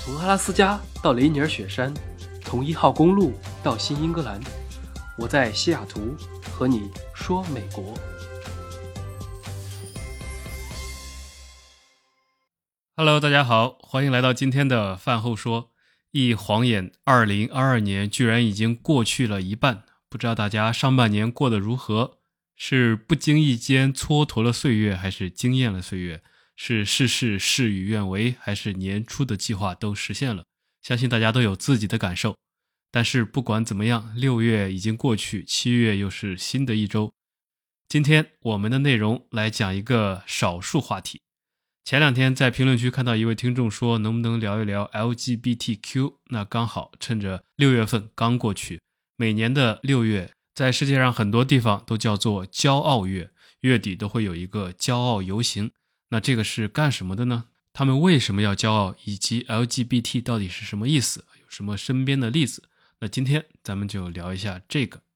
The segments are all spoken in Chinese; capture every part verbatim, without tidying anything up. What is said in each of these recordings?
从阿拉斯加到雷尼尔雪山，从一号公路到新英格兰，我在西雅图和你说美国。 Hello， 大家好，欢迎来到今天的饭后说。一晃眼，二零二二年居然已经过去了一半，不知道大家上半年过得如何？是不经意间蹉跎了岁月，还是惊艳了岁月？是事事事与愿违，还是年初的计划都实现了？相信大家都有自己的感受。但是不管怎么样，六月已经过去，七月又是新的一周。今天我们的内容来讲一个少数话题。前两天在评论区看到一位听众说能不能聊一聊 L G B T Q， 那刚好趁着六月份刚过去，每年的六月在世界上很多地方都叫做骄傲月，月底都会有一个骄傲游行。那这个是干什么的呢？他们为什么要骄傲，以及 L G B T 到底是什么意思，有什么身边的例子？那今天咱们就聊一下这个。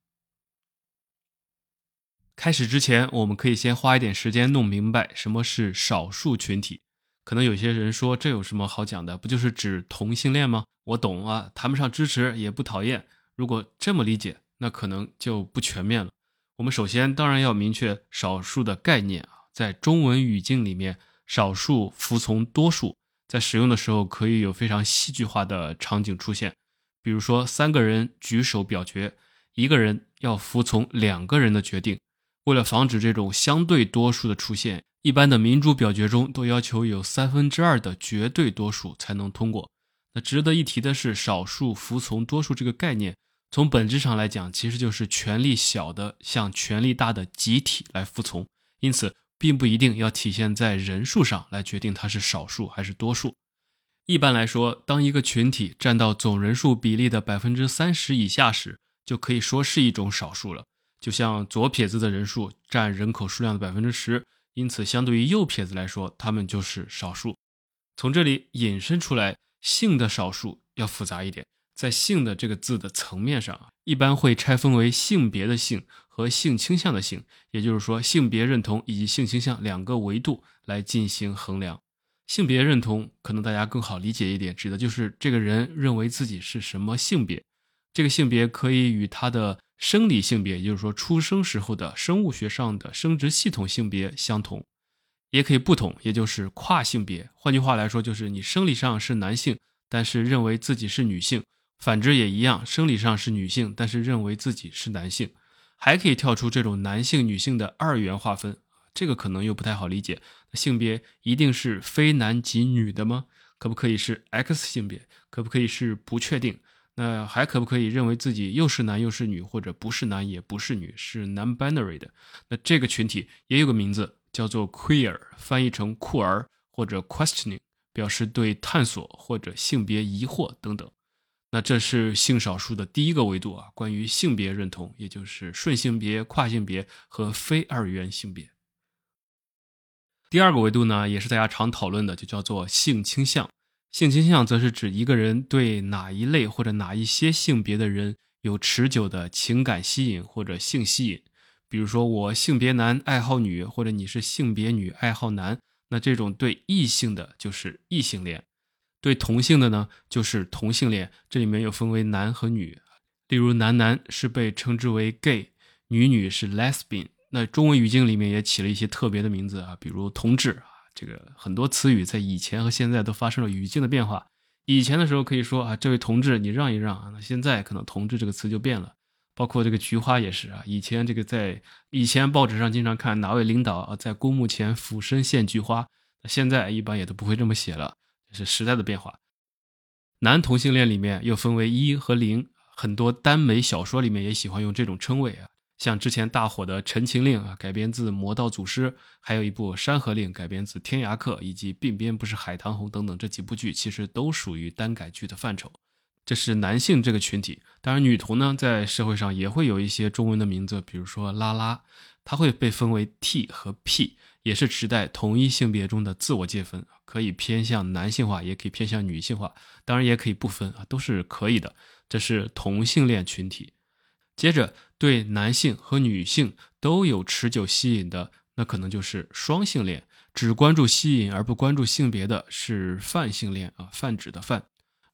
开始之前，我们可以先花一点时间弄明白什么是少数群体。可能有些人说这有什么好讲的，不就是指同性恋吗？我懂啊，谈不上支持也不讨厌。如果这么理解，那可能就不全面了。我们首先当然要明确少数的概念啊，在中文语境里面，少数服从多数，在使用的时候可以有非常戏剧化的场景出现。比如说三个人举手表决，一个人要服从两个人的决定。为了防止这种相对多数的出现，一般的民主表决中都要求有三分之二的绝对多数才能通过。那值得一提的是，少数服从多数这个概念，从本质上来讲，其实就是权力小的向权力大的集体来服从，因此并不一定要体现在人数上来决定它是少数还是多数。一般来说，当一个群体占到总人数比例的 百分之三十 以下时，就可以说是一种少数了。就像左撇子的人数占人口数量的 百分之十， 因此相对于右撇子来说，他们就是少数。从这里引申出来，性的少数要复杂一点。在性的这个字的层面上，一般会拆分为性别的性和性倾向的性，也就是说性别认同以及性倾向两个维度来进行衡量。性别认同可能大家更好理解一点，指的就是这个人认为自己是什么性别。这个性别可以与他的生理性别，也就是说出生时候的生物学上的生殖系统性别相同，也可以不同，也就是跨性别。换句话来说，就是你生理上是男性，但是认为自己是女性，反之也一样，生理上是女性，但是认为自己是男性。还可以跳出这种男性女性的二元划分，这个可能又不太好理解。性别一定是非男即女的吗？可不可以是 X 性别？可不可以是不确定？那还可不可以认为自己又是男又是女，或者不是男也不是女，是 non-binary 的？那这个群体也有个名字叫做 queer， 翻译成酷儿或者 questioning， 表示对探索或者性别疑惑等等。那这是性少数的第一个维度啊，关于性别认同，也就是顺性别、跨性别和非二元性别。第二个维度呢，也是大家常讨论的，就叫做性倾向。性倾向则是指一个人对哪一类或者哪一些性别的人有持久的情感吸引或者性吸引。比如说我性别男爱好女，或者你是性别女爱好男，那这种对异性的就是异性恋，对同性的呢就是同性恋，这里面又分为男和女。例如男男是被称之为 gay， 女女是 lesbian。 那中文语境里面也起了一些特别的名字啊，比如同志。这个很多词语在以前和现在都发生了语境的变化。以前的时候可以说啊，这位同志你让一让啊，那现在可能同志这个词就变了。包括这个菊花也是啊，以前这个在以前报纸上经常看哪位领导啊在公墓前俯身献菊花，现在一般也都不会这么写了，这是时代的变化。男同性恋里面又分为一和零，很多耽美小说里面也喜欢用这种称谓啊。像之前大火的《陈情令》啊，改编自《魔道祖师》，还有一部《山河令》改编自《天涯客》，以及《鬓边不是海棠红》等等，这几部剧其实都属于耽改剧的范畴。这是男性这个群体。当然女同呢，在社会上也会有一些中文的名字，比如说拉拉，它会被分为 T 和 P， 也是指代同一性别中的自我界分，可以偏向男性化，也可以偏向女性化，当然也可以不分啊，都是可以的。这是同性恋群体。接着对男性和女性都有持久吸引的，那可能就是双性恋。只关注吸引而不关注性别的是泛性恋啊，泛指的泛。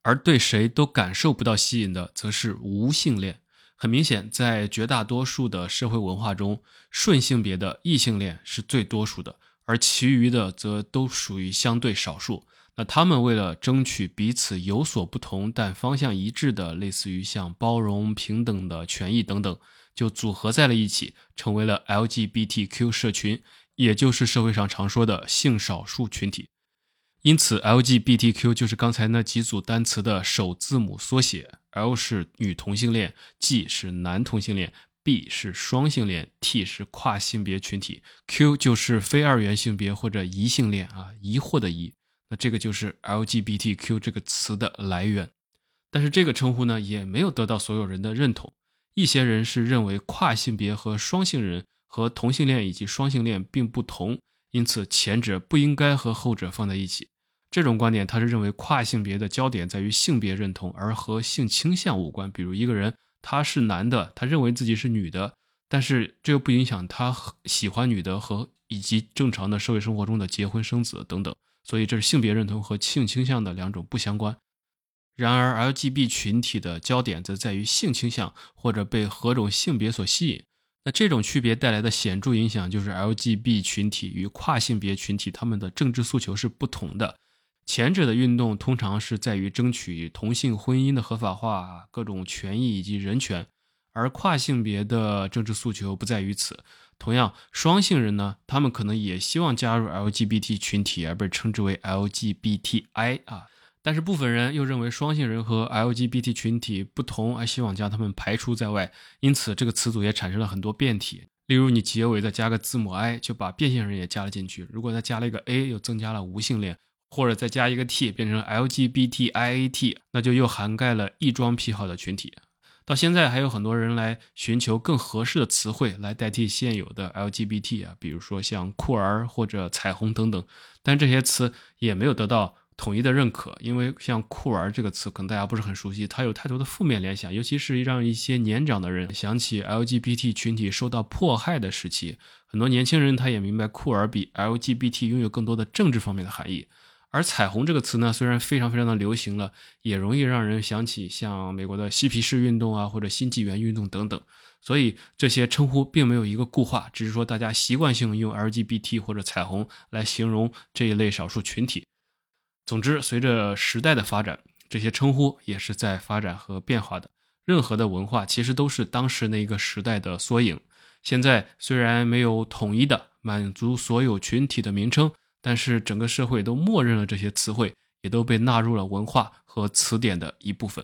而对谁都感受不到吸引的则是无性恋。很明显，在绝大多数的社会文化中，顺性别的异性恋是最多数的，而其余的则都属于相对少数。那他们为了争取彼此有所不同但方向一致的类似于像包容、平等的权益等等，就组合在了一起，成为了 L G B T Q 社群，也就是社会上常说的性少数群体。因此 L G B T Q 就是刚才那几组单词的首字母缩写， L 是女同性恋， G 是男同性恋， B 是双性恋， T 是跨性别群体， Q 就是非二元性别或者疑性恋啊，疑惑的疑。那这个就是 L G B T Q 这个词的来源。但是这个称呼呢，也没有得到所有人的认同。一些人是认为跨性别和双性人和同性恋以及双性恋并不同，因此前者不应该和后者放在一起。这种观点他是认为跨性别的焦点在于性别认同，而和性倾向无关。比如一个人他是男的，他认为自己是女的，但是这又不影响他喜欢女的和以及正常的社会生活中的结婚生子等等。所以这是性别认同和性倾向的两种不相关。然而 L G B T 群体的焦点则在于性倾向或者被何种性别所吸引。那这种区别带来的显著影响就是 L G B T 群体与跨性别群体他们的政治诉求是不同的。前者的运动通常是在于争取同性婚姻的合法化、各种权益以及人权，而跨性别的政治诉求不在于此。同样，双性人呢，他们可能也希望加入 L G B T 群体，而被称之为 L G B T I 啊。但是部分人又认为双性人和 L G B T 群体不同，而希望将他们排除在外，因此这个词组也产生了很多变体。例如你结尾再加个字母 I， 就把变性人也加了进去，如果再加了一个 A， 又增加了无性恋，或者再加一个 T 变成 L G B T I A T， 那就又涵盖了异装癖好的群体。到现在还有很多人来寻求更合适的词汇来代替现有的 L G B T 啊，比如说像酷儿或者彩虹等等，但这些词也没有得到统一的认可。因为像酷儿这个词可能大家不是很熟悉，它有太多的负面联想，尤其是让一些年长的人想起 L G B T 群体受到迫害的时期。很多年轻人他也明白酷儿比 L G B T 拥有更多的政治方面的含义。而彩虹这个词呢，虽然非常非常的流行了，也容易让人想起像美国的嬉皮士运动啊，或者新纪元运动等等。所以这些称呼并没有一个固化，只是说大家习惯性用 L G B T 或者彩虹来形容这一类少数群体。总之，随着时代的发展，这些称呼也是在发展和变化的。任何的文化其实都是当时那个时代的缩影。现在虽然没有统一的满足所有群体的名称，但是整个社会都默认了这些词汇，也都被纳入了文化和词典的一部分。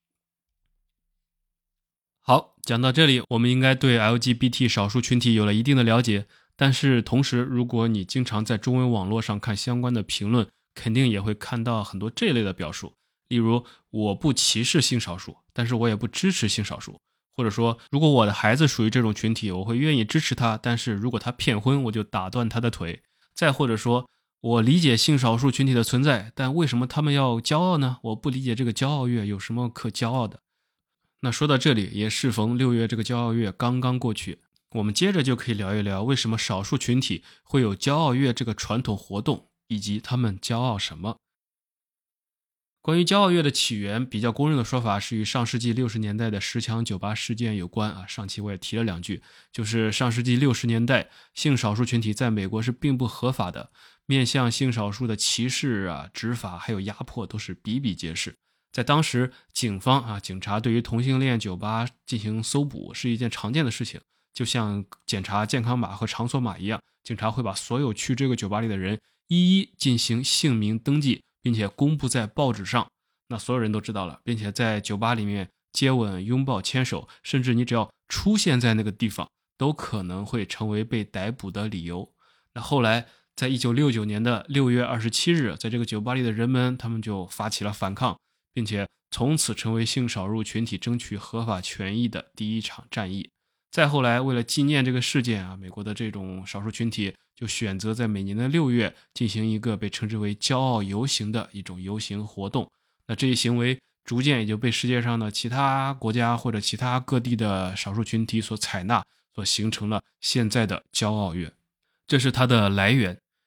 好，讲到这里，我们应该对 L G B T 少数群体有了一定的了解，但是同时，如果你经常在中文网络上看相关的评论，肯定也会看到很多这类的表述。例如，我不歧视性少数，但是我也不支持性少数。或者说，如果我的孩子属于这种群体，我会愿意支持他，但是如果他骗婚，我就打断他的腿。再或者说，我理解性少数群体的存在，但为什么他们要骄傲呢？我不理解这个骄傲月有什么可骄傲的。那说到这里，也适逢六月这个骄傲月刚刚过去，我们接着就可以聊一聊为什么少数群体会有骄傲月这个传统活动，以及他们骄傲什么。关于骄傲月的起源，比较公认的说法是与上世纪六十年代的十强酒吧事件有关啊。上期我也提了两句，就是上世纪六十年代，性少数群体在美国是并不合法的，面向性少数的歧视啊、执法还有压迫都是比比皆是。在当时，警方啊，警察对于同性恋酒吧进行搜捕是一件常见的事情，就像检查健康码和场所码一样，警察会把所有去这个酒吧里的人一一进行姓名登记，并且公布在报纸上，那所有人都知道了，并且在酒吧里面接吻、拥抱、牵手，甚至你只要出现在那个地方，都可能会成为被逮捕的理由。那后来，在一九六九年的六月二十七日，在这个酒吧里的人们，他们就发起了反抗，并且从此成为性少数群体争取合法权益的第一场战役。再后来，为了纪念这个事件啊，美国的这种少数群体就选择在每年的六月进行一个被称之为骄傲游行的一种游行活动。那这一行为逐渐也就被世界上的其他国家或者其他各地的少数群体所采纳，所形成了现在的骄傲月。这是它的来源。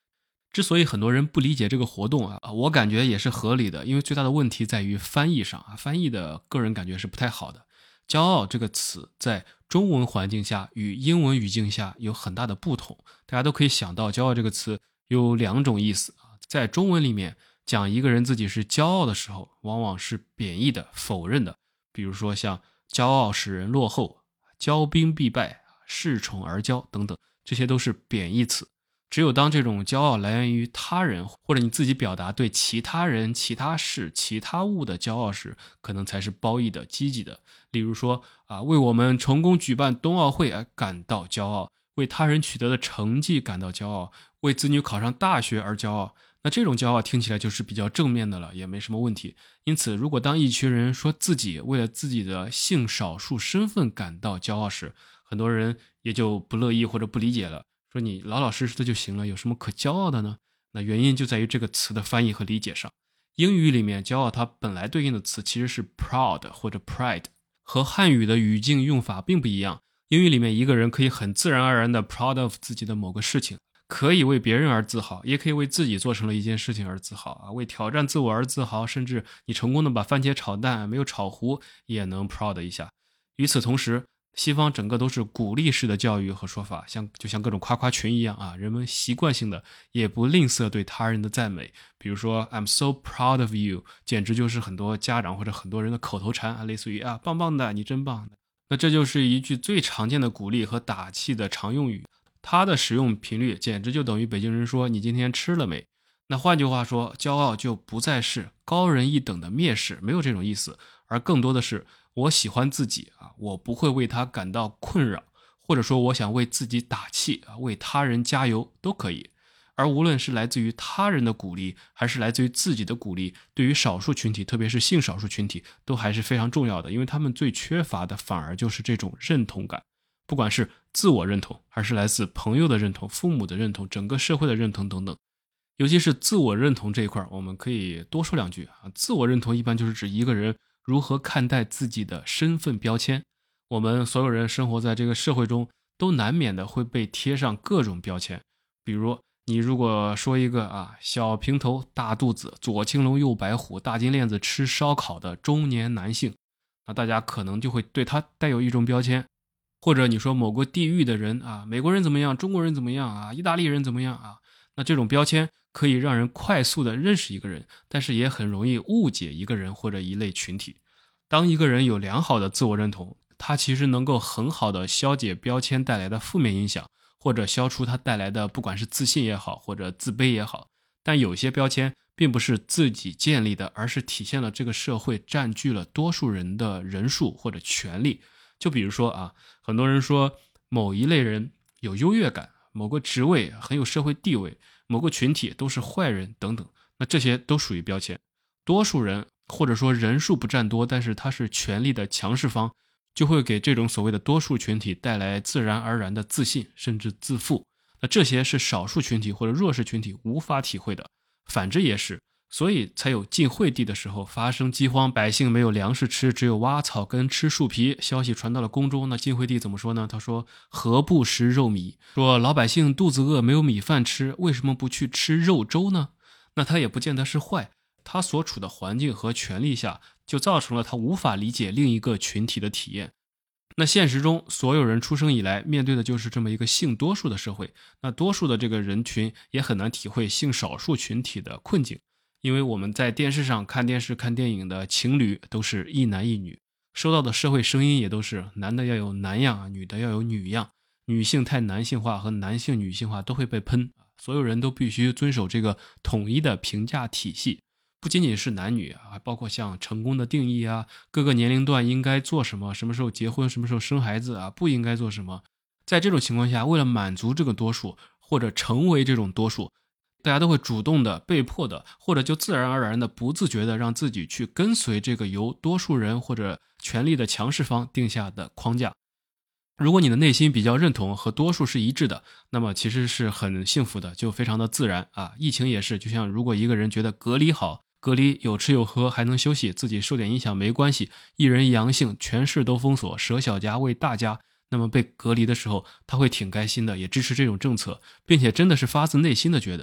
之所以很多人不理解这个活动啊，我感觉也是合理的，因为最大的问题在于翻译上啊，翻译的个人感觉是不太好的。骄傲这个词在中文环境下与英文语境下有很大的不同，大家都可以想到骄傲这个词有两种意思啊，在中文里面讲一个人自己是骄傲的时候，往往是贬义的、否认的，比如说像骄傲使人落后、骄兵必败、恃宠而骄等等，这些都是贬义词。只有当这种骄傲来源于他人，或者你自己表达对其他人、其他事、其他物的骄傲时，可能才是褒义的、积极的。例如说啊，为我们成功举办冬奥会而感到骄傲，为他人取得的成绩感到骄傲，为子女考上大学而骄傲。那这种骄傲听起来就是比较正面的了，也没什么问题。因此，如果当一群人说自己为了自己的性少数身份感到骄傲时，很多人也就不乐意或者不理解了，说你老老实实的就行了，有什么可骄傲的呢？那原因就在于这个词的翻译和理解上。英语里面骄傲它本来对应的词其实是 proud 或者 pride， 和汉语的语境用法并不一样。英语里面一个人可以很自然而然的 proud of 自己的某个事情，可以为别人而自豪，也可以为自己做成了一件事情而自豪啊，为挑战自我而自豪，甚至你成功的把番茄炒蛋没有炒糊也能 proud 一下。与此同时，西方整个都是鼓励式的教育和说法，像就像各种夸夸群一样啊，人们习惯性的也不吝啬对他人的赞美，比如说 I'm so proud of you， 简直就是很多家长或者很多人的口头禅啊，类似于啊棒棒的，你真棒。那这就是一句最常见的鼓励和打气的常用语，它的使用频率简直就等于北京人说你今天吃了没。那换句话说，骄傲就不再是高人一等的蔑视，没有这种意思，而更多的是我喜欢自己啊，我不会为他感到困扰，或者说我想为自己打气啊，为他人加油都可以。而无论是来自于他人的鼓励，还是来自于自己的鼓励，对于少数群体，特别是性少数群体，都还是非常重要的，因为他们最缺乏的反而就是这种认同感，不管是自我认同，还是来自朋友的认同、父母的认同、整个社会的认同等等。尤其是自我认同这一块，我们可以多说两句啊。自我认同一般就是指一个人如何看待自己的身份标签。我们所有人生活在这个社会中，都难免的会被贴上各种标签。比如你如果说一个啊小平头、大肚子、左青龙右白虎、大金链子吃烧烤的中年男性，那大家可能就会对他带有一种标签。或者你说某个地域的人啊，美国人怎么样，中国人怎么样啊，意大利人怎么样啊，那这种标签可以让人快速的认识一个人，但是也很容易误解一个人或者一类群体。当一个人有良好的自我认同，他其实能够很好的消解标签带来的负面影响，或者消除它带来的不管是自信也好，或者自卑也好。但有些标签并不是自己建立的，而是体现了这个社会占据了多数人的人数或者权利。就比如说啊，很多人说某一类人有优越感，某个职位很有社会地位，某个群体都是坏人等等，那这些都属于标签。多数人或者说人数不占多，但是他是权力的强势方，就会给这种所谓的多数群体带来自然而然的自信甚至自负。那这些是少数群体或者弱势群体无法体会的，反之也是。所以才有晋惠帝的时候发生饥荒，百姓没有粮食吃，只有挖草根吃树皮。消息传到了宫中，那晋惠帝怎么说呢？他说何不食肉糜，说老百姓肚子饿没有米饭吃，为什么不去吃肉粥呢？那他也不见得是坏，他所处的环境和权力下就造成了他无法理解另一个群体的体验。那现实中所有人出生以来面对的就是这么一个性多数的社会，那多数的这个人群也很难体会性少数群体的困境。因为我们在电视上看电视看电影的情侣都是一男一女，收到的社会声音也都是男的要有男样，女的要有女样，女性太男性化和男性女性化都会被喷，所有人都必须遵守这个统一的评价体系。不仅仅是男女啊，包括像成功的定义啊，各个年龄段应该做什么，什么时候结婚，什么时候生孩子啊，不应该做什么。在这种情况下，为了满足这个多数或者成为这种多数，大家都会主动的、被迫的，或者就自然而然的、不自觉的让自己去跟随这个由多数人或者权力的强势方定下的框架。如果你的内心比较认同和多数是一致的，那么其实是很幸福的，就非常的自然啊。疫情也是，就像如果一个人觉得隔离好，隔离有吃有喝还能休息，自己受点影响没关系，一人阳性全市都封锁，舍小家为大家，那么被隔离的时候他会挺开心的，也支持这种政策，并且真的是发自内心的觉得。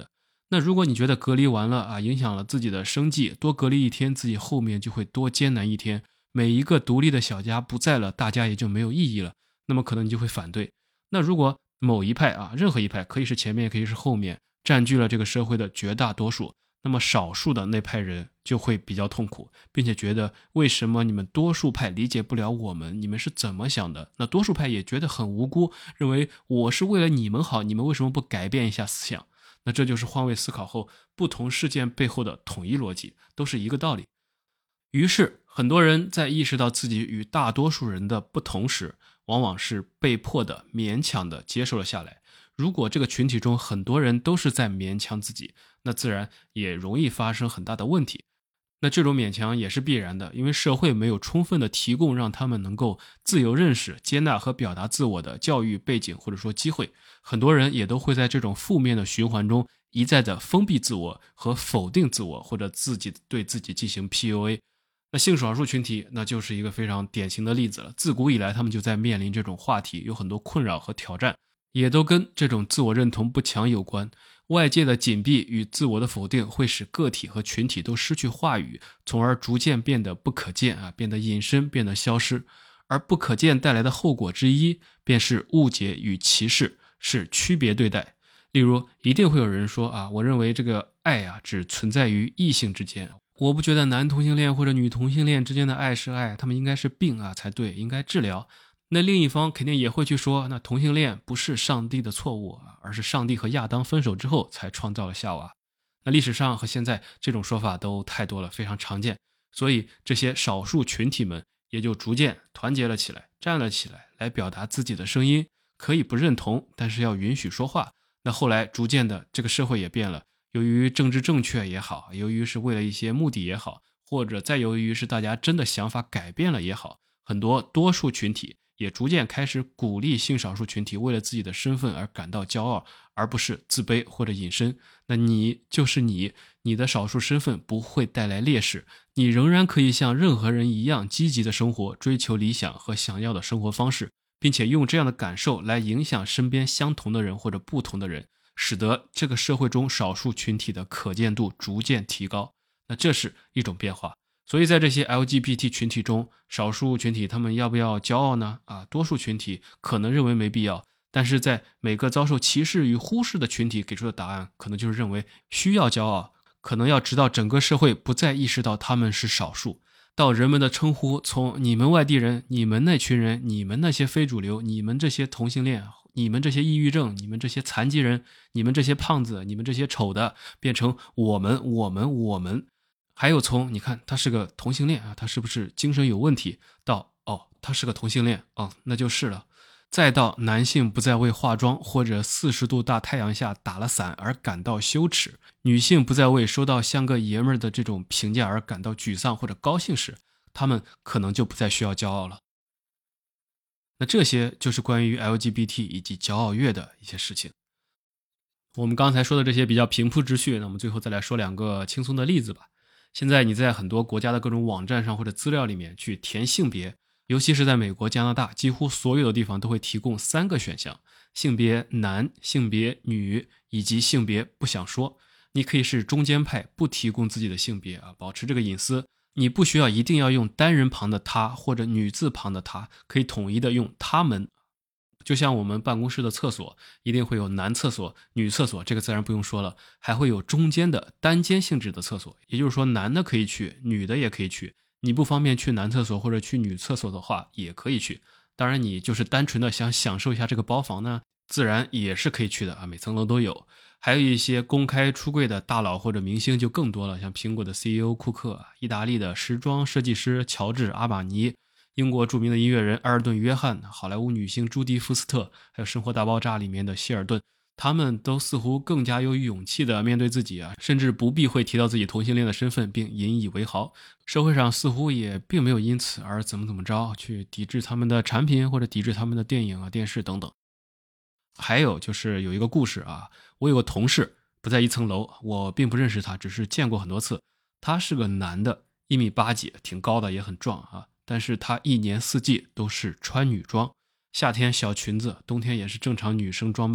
那如果你觉得隔离完了啊，影响了自己的生计，多隔离一天，自己后面就会多艰难一天，每一个独立的小家不在了，大家也就没有意义了，那么可能你就会反对。那如果某一派啊，任何一派，可以是前面也可以是后面，占据了这个社会的绝大多数，那么少数的那派人就会比较痛苦，并且觉得为什么你们多数派理解不了我们，你们是怎么想的？那多数派也觉得很无辜，认为我是为了你们好，你们为什么不改变一下思想？那这就是换位思考后不同事件背后的统一逻辑，都是一个道理。于是很多人在意识到自己与大多数人的不同时，往往是被迫的勉强的接受了下来。如果这个群体中很多人都是在勉强自己，那自然也容易发生很大的问题。那这种勉强也是必然的，因为社会没有充分的提供让他们能够自由认识、接纳和表达自我的教育背景或者说机会，很多人也都会在这种负面的循环中一再的封闭自我和否定自我，或者自己对自己进行 P U A。 那性少数群体那就是一个非常典型的例子了，自古以来他们就在面临这种话题，有很多困扰和挑战，也都跟这种自我认同不强有关。外界的紧闭与自我的否定会使个体和群体都失去话语，从而逐渐变得不可见啊，变得隐身，变得消失。而不可见带来的后果之一便是误解与歧视，是区别对待。例如一定会有人说啊，我认为这个爱啊只存在于异性之间，我不觉得男同性恋或者女同性恋之间的爱是爱，他们应该是病啊才对，应该治疗。那另一方肯定也会去说，那同性恋不是上帝的错误，而是上帝和亚当分手之后才创造了夏娃。那历史上和现在这种说法都太多了，非常常见，所以这些少数群体们也就逐渐团结了起来，站了起来，来表达自己的声音，可以不认同，但是要允许说话。那后来逐渐的这个社会也变了，由于政治正确也好，由于是为了一些目的也好，或者再由于是大家真的想法改变了也好，很多多数群体也逐渐开始鼓励性少数群体为了自己的身份而感到骄傲，而不是自卑或者隐身。那你就是你，你的少数身份不会带来劣势，你仍然可以像任何人一样积极的生活，追求理想和想要的生活方式，并且用这样的感受来影响身边相同的人或者不同的人，使得这个社会中少数群体的可见度逐渐提高。那这是一种变化。所以在这些 L G B T 群体中，少数群体他们要不要骄傲呢？啊，多数群体可能认为没必要，但是在每个遭受歧视与忽视的群体给出的答案，可能就是认为需要骄傲，可能要直到整个社会不再意识到他们是少数，到人们的称呼从你们外地人、你们那群人、你们那些非主流、你们这些同性恋、你们这些抑郁症、你们这些残疾人、你们这些胖子、你们这些丑的，变成我们、我们、我们。还有从你看他是个同性恋啊，他是不是精神有问题，到哦他是个同性恋，哦那就是了，再到男性不再为化妆或者四十度大太阳下打了伞而感到羞耻，女性不再为收到像个爷们儿的这种评价而感到沮丧或者高兴时，他们可能就不再需要骄傲了。那这些就是关于 L G B T 以及骄傲月的一些事情。我们刚才说的这些比较平铺直叙，那我们最后再来说两个轻松的例子吧。现在你在很多国家的各种网站上或者资料里面去填性别，尤其是在美国、加拿大，几乎所有的地方都会提供三个选项：性别男、性别女以及性别不想说。你可以是中间派，不提供自己的性别啊，保持这个隐私。你不需要一定要用单人旁的他或者女字旁的他，可以统一的用他们。就像我们办公室的厕所一定会有男厕所、女厕所，这个自然不用说了，还会有中间的单间性质的厕所，也就是说男的可以去，女的也可以去。你不方便去男厕所或者去女厕所的话也可以去，当然你就是单纯的想享受一下这个包房呢，自然也是可以去的啊，每层楼都有。还有一些公开出柜的大佬或者明星就更多了，像苹果的 C E O 库克、意大利的时装设计师乔治阿玛尼、英国著名的音乐人埃尔顿·约翰、好莱坞女星朱迪·福斯特，还有《生活大爆炸》里面的希尔顿，他们都似乎更加有勇气的面对自己啊，甚至不避讳提到自己同性恋的身份并引以为豪。社会上似乎也并没有因此而怎么怎么着去抵制他们的产品或者抵制他们的电影啊、电视等等。还有就是有一个故事啊，我有个同事不在一层楼，我并不认识他，只是见过很多次。他是个男的，一米八几，挺高的，也很壮啊。但是他一年四季都是穿女装，夏天小裙子，冬天也是正常女生装扮。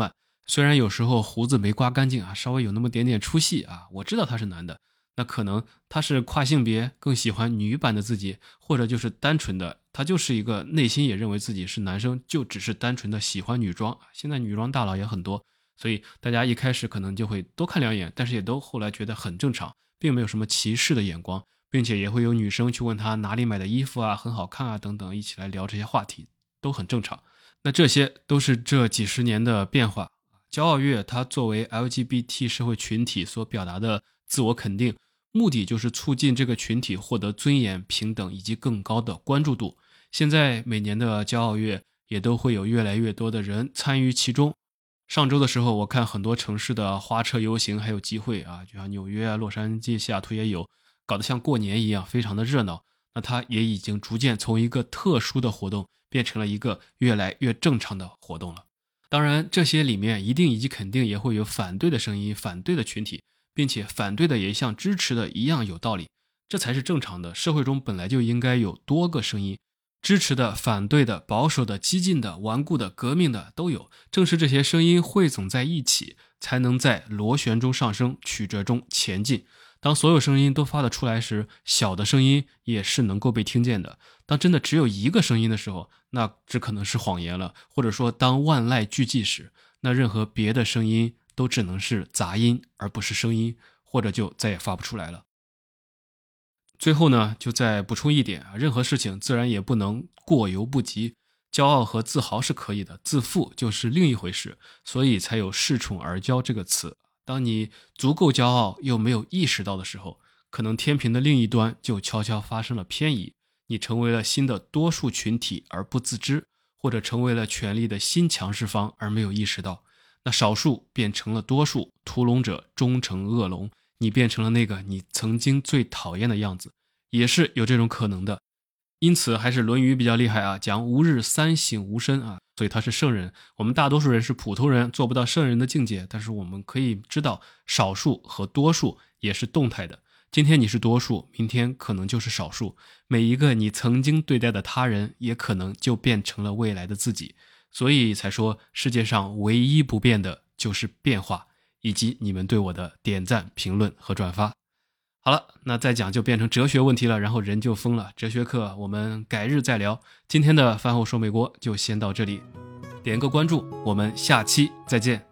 虽然有时候胡子没刮干净啊，稍微有那么点点出戏啊，我知道他是男的，那可能他是跨性别，更喜欢女版的自己，或者就是单纯的他就是一个内心也认为自己是男生，就只是单纯的喜欢女装。现在女装大佬也很多，所以大家一开始可能就会多看两眼，但是也都后来觉得很正常，并没有什么歧视的眼光，并且也会有女生去问他哪里买的衣服啊，很好看啊等等，一起来聊这些话题，都很正常。那这些都是这几十年的变化。骄傲月它作为 L G B T 社会群体所表达的自我肯定，目的就是促进这个群体获得尊严、平等以及更高的关注度。现在每年的骄傲月也都会有越来越多的人参与其中。上周的时候，我看很多城市的花车游行还有集会啊，就像纽约啊、洛杉矶、西雅图也有，搞得像过年一样，非常的热闹。那它也已经逐渐从一个特殊的活动变成了一个越来越正常的活动了。当然，这些里面一定以及肯定也会有反对的声音、反对的群体，并且反对的也像支持的一样有道理，这才是正常的。社会中本来就应该有多个声音，支持的、反对的、保守的、激进的、顽固的、革命的都有。正是这些声音汇总在一起，才能在螺旋中上升，曲折中前进。当所有声音都发得出来时，小的声音也是能够被听见的。当真的只有一个声音的时候，那只可能是谎言了，或者说当万籁俱寂时，那任何别的声音都只能是杂音，而不是声音，或者就再也发不出来了。最后呢，就再补充一点，任何事情自然也不能过犹不及，骄傲和自豪是可以的，自负就是另一回事，所以才有恃宠而骄这个词。当你足够骄傲又没有意识到的时候，可能天平的另一端就悄悄发生了偏移，你成为了新的多数群体而不自知，或者成为了权力的新强势方而没有意识到。那少数变成了多数，屠龙者终成恶龙，你变成了那个你曾经最讨厌的样子，也是有这种可能的。因此还是《论语》比较厉害啊，讲吾日三省吾身啊，所以他是圣人。我们大多数人是普通人，做不到圣人的境界，但是我们可以知道少数和多数也是动态的。今天你是多数，明天可能就是少数。每一个你曾经对待的他人，也可能就变成了未来的自己。所以才说世界上唯一不变的就是变化，以及你们对我的点赞、评论和转发。好了，那再讲就变成哲学问题了，然后人就疯了。哲学课我们改日再聊。今天的饭后说美国就先到这里，点个关注，我们下期再见。